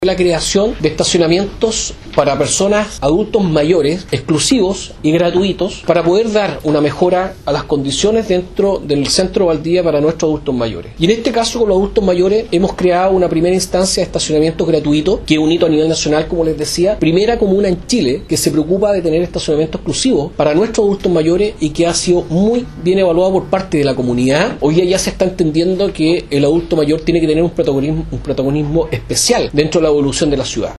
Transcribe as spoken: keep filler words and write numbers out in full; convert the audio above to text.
La creación de estacionamientos para personas adultos mayores, exclusivos y gratuitos, para poder dar una mejora a las condiciones dentro del centro Valdivia para nuestros adultos mayores. Y en este caso, con los adultos mayores, hemos creado una primera instancia de estacionamientos gratuitos, que es un hito a nivel nacional, como les decía, primera comuna en Chile que se preocupa de tener estacionamientos exclusivos para nuestros adultos mayores y que ha sido muy bien evaluado por parte de la comunidad. Hoy día ya se está entendiendo que el adulto mayor tiene que tener un protagonismo, un protagonismo especial dentro de la evolución de la ciudad.